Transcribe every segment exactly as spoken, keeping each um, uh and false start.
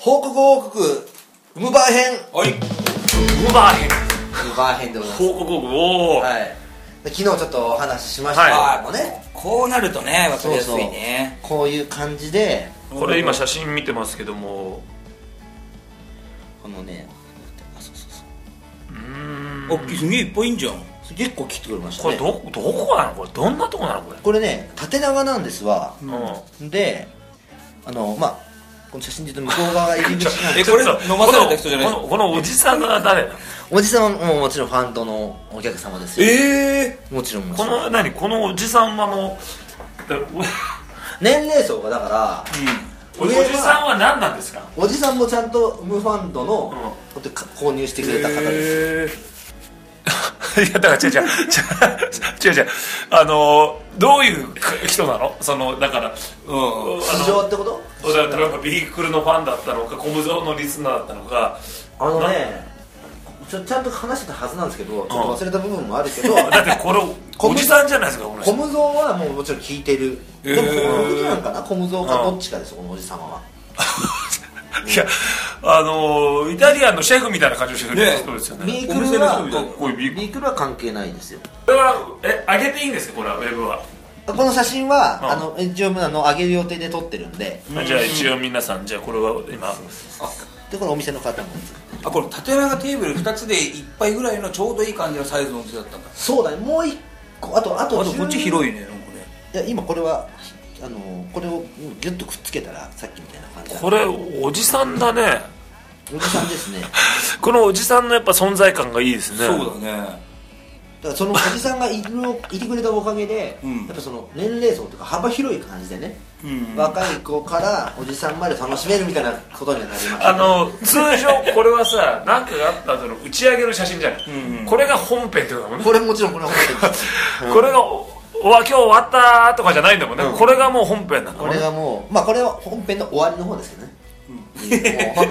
報告報告ウムバー編。 はい、ウムバー編ウムバー編でございます。 報告報告。おお、 はい、昨日ちょっとお話ししましたけどもね、はい、 こうなるとね分かりやすいね。 そうそう、こういう感じで、 これ今写真見てますけども、 このね、あ、そうそうそう、 うーん、 おっきい、すげえいっぱいいんじゃん。 結構切ってくれましたね。 これどどこなの、これどんなとこなのこれ。 これね、縦長なんですわ、 うん、 で、あのまあこの写真で言うと向こう側が入り口なんでえ、これ飲まされた人じゃないですか。 このこのおじさんが誰なの。 おじさんはもうもちろんファンドのお客様ですよ。 えー、もちろんもちころん。 の何、このおじさんはもう年齢層がだから、 うん、おじさんは何なんですか。 おじさんもちゃんとムファンドの、うん、購入してくれた方です。 いやだから違う違う違う違う違う、あのどういう人なの、そのだから、 うん、市場ってこと？ だからなんかビークルのファンだったのか、コムゾーのリスナーだったのか、 あのね、ち, ょちゃんと話してたはずなんですけど、ちょっと忘れた部分もあるけど、 だってこれおじさんじゃないですか、この人。 コムゾーはもうもちろん聞いてる、えー、でもこの時なんかな、コムゾーかどっちかです、このおじ様は。 いや、あのー、イタリアンのシェフみたいな感じをしてる人ですよね。 ビークルはかっこいい。ビークルは関係ないですよ。 これはえ上げていいんですか、これはウェブは。 この写真は、 うん、 あの一応あの上げる予定で撮ってるんで、 うん、じゃあ一応皆さん、じゃあこれは今、 でこのお店の方も、 あ、これ縦長テーブルふたつでいっぱいぐらいのちょうどいい感じのサイズのお店だったんだ。 そうだね、もういっこ、あとあとあとこっち広いね、なんかね。 いや今これはあのこれをギュッとくっつけたらさっきみたいな感じ。 これおじさんだね。 おじさんですね。 このおじさんのやっぱ存在感がいいですね。 そうだね。 だからそのおじさんがいるいてくれたおかげで、うん、やっぱその年齢層というか幅広い感じでね、うん、若い子からおじさんまで楽しめるみたいなことになりました、ね、 あの通常これはさ、何かがあった後の打ち上げの写真じゃない、うんうん、これが本編ってことだもんね。 これもちろんこれは本編です、 うん、これがおわ今日終わったとかじゃないんだもんね、うん、これがもう本編なんだもんね。 これがもう、まあこれは本編の終わりの方ですけどね、うん、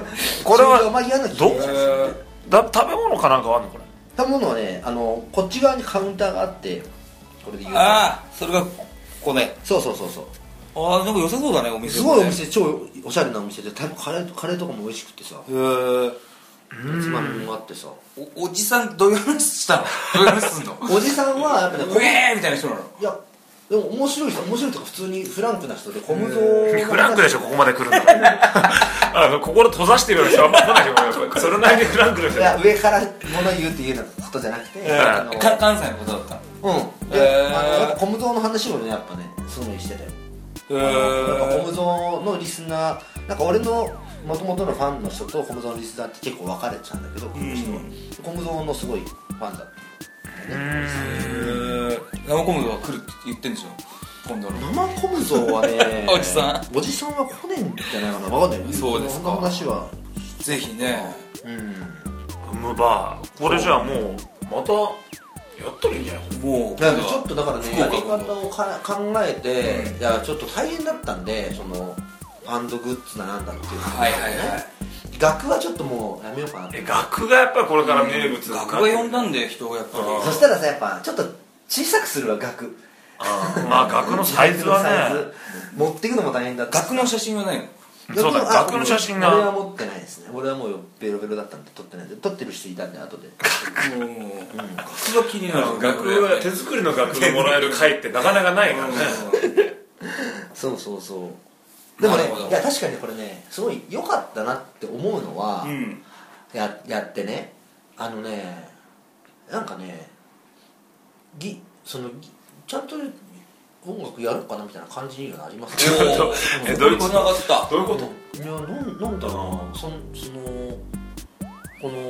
これはどだ食べ物かなんかあるのこれ。 食べ物はね、あのこっち側にカウンターがあって、これで言うと、 ああ、それがここね。 そうそうそうそう。 ああ、なんか良さそうだね、お店。 すごいお店、超おしゃれなお店で、カレーカレーとかも美味しくてさ、へえ、つまみもあってさ。 お, おじさんどういう話したの？どういう話すんの？ おじさんはやっぱね、 ウェーみたいな人なの？ いやでも面白い人、面白いとか普通にフランクな人で、コムゾーフランクでしょ、ここまで来るんだあの心閉ざしてるような人はあんま来ないでしょそれなりにフランクな人。 いや、上から物言うっていうことじゃなくて、 あのか関西のことだった。 うん。で、えー、あのコムゾーの話をね、やっぱねすごいしてたよ。えー、やっぱコムゾーのリスナー、なんか俺の元々のファンの人とコムゾーのリスナーって結構分かれちゃうんだけど、この人はコムゾーのすごいファンだった。 へー、生コムゾーは来るって言ってんでしょ今度の。 生コムゾーはねおじさんおじさんは来ねえんじゃないかな、分かんないよね。 そうですか。 そんな話はぜひね。 うん、 ウムバー、これじゃあもうまたやったらいいんじゃない。もうちょっとだからね、やり方をか考えて、うん、いやちょっと大変だったんで、そのファンドグッズだなんだっていうの、ね、 はいはいはい。 額はちょっともうやめようかなって。 え、額がやっぱりこれから名物、 うん、額が呼んだんで人がやっぱり。 そしたらさ、やっぱちょっと小さくするわ、額。 あまあ額のサイズはね持っていくのも大変だった。 額の写真はないの？ そうだ、額の写真が俺は持ってないですね。俺はもうベロベロだったんで撮ってないんで、撮ってる人いたんで後で。 額が気になる。 額は手作りの額がもらえる回ってなかなかないからねそうそうそう。でもね、いや確かにこれね、すごい良かったなって思うのは、うん、や, やってね、あのね、なんかね、ぎそのぎちゃんと音楽やろうかなみたいな感じにはなりますね。 え、どういうこと？どういうこと？ いや、なんなんだろうな、そのそのこの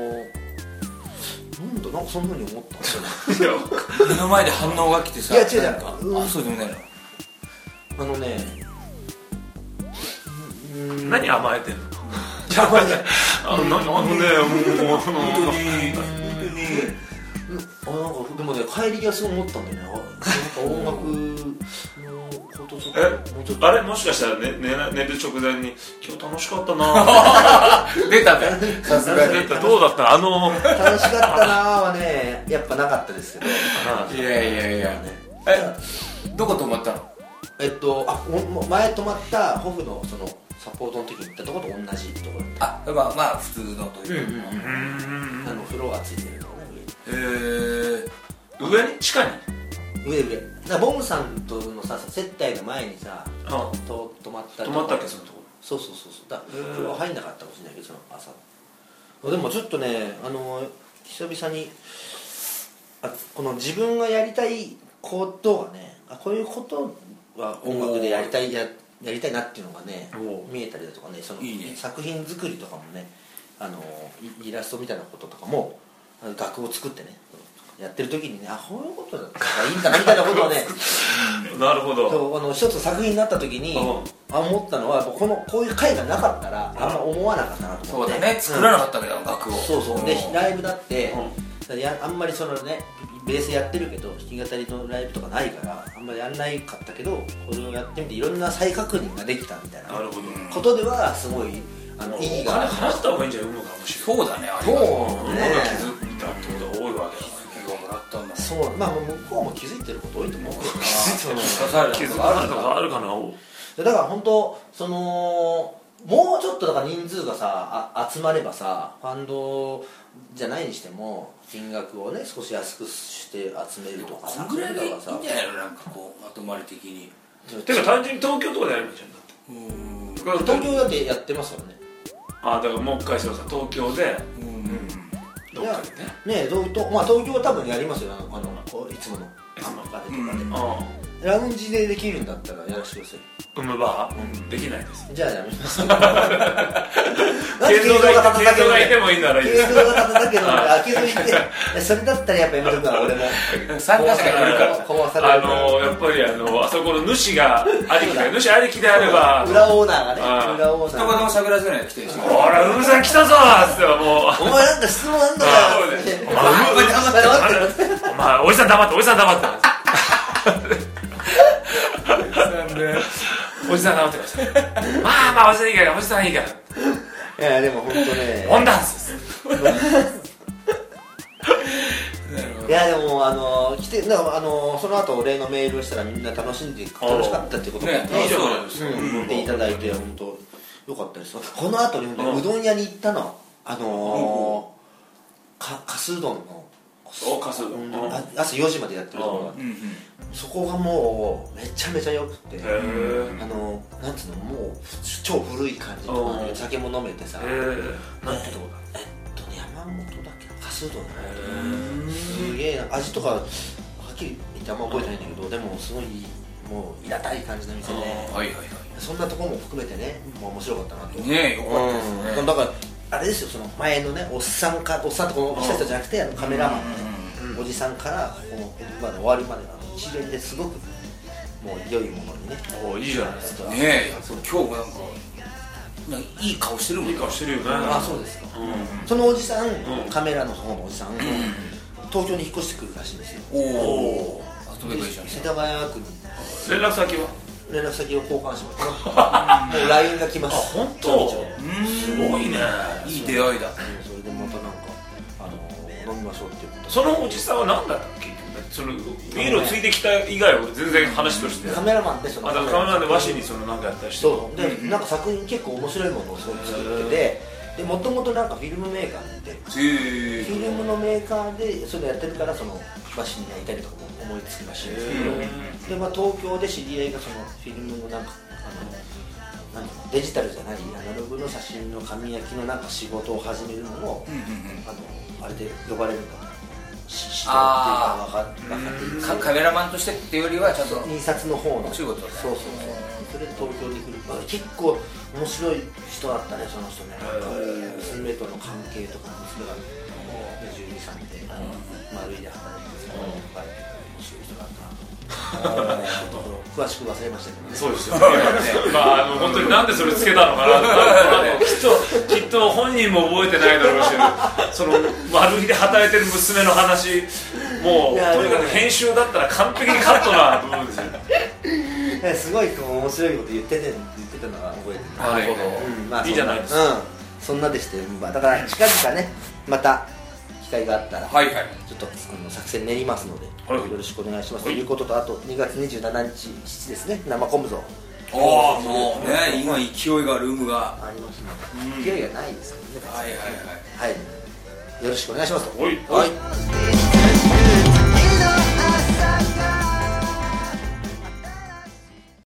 なんだ、なんかそんな風に思ったんですよね。 目の前で反応が来てさ、 いや違う違う、 あ、そうでもないの。 あのね、 何甘えてんの？ 甘えてあのね、もうもう本当にあ、なんかでもね、帰り際すごい思ったんだよね。なんか音楽のことちょっと、 え、 もうちょっとあれもしかしたら、ね、寝, 寝る直前に今日楽しかったな出たね。さすがにどうだったあの楽しかったなはね、やっぱなかったですけど。 いやいやいや、ね、え、どこ泊まったの？ えっと、あ、前泊まったホフのそのサポートの時に行ったところと同じところだあまあまあ普通のというか、 うん、 あの風呂がついてるのねへえ上に地下に上上だからボムさんとのさ接待の前にさと泊まったり泊まったっけそのとこそうそうそうそうだから風呂入んなかったかもしれないけどその朝でもちょっとねあの久々にあこの自分がやりたいことがねあこういうことは音楽でやりたい や, やりたいなっていうのがね見えたりだとかねそのいいね作品作りとかもねあのイラストみたいなこととかも楽を作ってねやってる時にねあこういうことだったらいいんだなみたいなことをねなるほどあの一つ作品になった時にあ思ったのはこのこういう回がなかったらあんま思わなかったなと思ってそうだね作らなかったけど、うん、楽をそうそうでライブだって、うん、やあんまりそのねベースやってるけど弾き語りのライブとかないからあんまりやんないかったけどこれをやってみていろんな再確認ができたみたいなことではすごいあの意義がある払った方がいいんじゃないのかもしれないそうだねあそうね気づいたってことが多いわけだそうまあ向こうも気づいてること多いと思うけど気づいてることあるのかあるかなだから本当そのもうちょっとだから人数がさあ集まればさファンドじゃないにしても金額をね少し安くして集めるとかそんぐらいがいいんじゃないのなんかこうまとまり的にてか単純に東京とかでやるんじゃんだって東京だってやってますからねああだからもう一回そうさ東京でうんどっかでねね東京、まあ、東京は多分やりますよあのあのこういつものアンバーでとかで、ラウンジでできるんだったらやらせてくださいウムバー、うん、できないですじゃあやめます継続がいてもいいならいいです継続が立てたけどあ継続いてそれだったらやっぱやめとくわ俺も参加者がいるからあのやっぱりあのあそこの主がありきで主ありきであれば裏オーナーがね裏オーナー一言もしゃべらせないで来てるしほらウムさん来たぞっつってもうお前なんか質問あんだよお前おじさん黙っておじさん黙っておじさん黙ってましたまあまあおじさんいいからおじさんいいからいやでも本当ねオンダンスいやでもあの来てあのその後お礼のメールをしたらみんな楽しんで楽しかったっていうことでね言っていただいて本当よかったですこの後にうどん屋に行ったのあのかすうどんのかすうどん朝よじまでやってるところがそこがもうめちゃめちゃよくてあのなんつうのもう超古い感じの酒も飲めてさなんてとこだえっとね山本だっけかすうどんだすげえな味とかはっきり言ってあんま覚えてないんだけどでもすごいもういらたい感じの店でそんなところも含めてね面白かったなとねえよかったですねだからあれですよその前のねおっさんかおっさんってこの来た人じゃなくてあのカメラマンのねおじさんからこのまで終わりまでが一連ですごくもう良いものにねおいいじゃないですかねえ今日もなんかいい顔してるもんいい顔してるよねあそうですかそのおじさんカメラの方のおじさん東京に引っ越してくるらしいんですよおお遊べばいいじゃん世田谷区に連絡先は連絡先を交換しますもう ライン が来ますあ本当すごいねいい出会いだそれでまたなんかあの飲みましょうっていうことそのおじさんは何だったっけそのビールをついてきた以外は全然話としてカメラマンでそのあだからカメラマンで和紙にそのなんかやったりしてそうで、うん、なんか作品結構面白いものをすごく作っててでもともとなんかフィルムメーカーでフィルムのメーカーでそれやってるからその和紙に焼いたりとかも思いつくらしいんですけどで、まあ、東京で知り合いがそのフィルムのなんかあのなんデジタルじゃないアナログの写真の紙焼きのなんか仕事を始めるのを、うんうんうん、あのあれで呼ばれるんだとああカメラマンとしてっていうよりはちゃんと印刷の方のお仕事でそうそうそうそれで東京に来る、まあ、結構面白い人だったねその人ね娘との関係とか娘がじゅうにさいで丸いで働いてるんですけど面白い人だったな詳しく忘れましたけどねそうですよねまああの本当になんでそれつけたのかなきっときっと本人も覚えてないだろうしその丸いで働いてる娘の話もうとにかく編集だったら完璧にカットな部分ですよすごい面白いこと言ってて言ってたのは覚えてるなるほど、うんまあ、いいじゃないですか、 うん、そんなでして、まあ、だから近々ねまた機会があったら、 はいはい、 ちょっとあの作戦練りますので、はい、よろしくお願いします、はい、ということとあとにがつにじゅうしちにちしちですね生コムゾああもうね今勢いがルームがありますね、勢いがないですけどね。 はいはいはいはい、よろしくお願いしますと。 はい、 はい。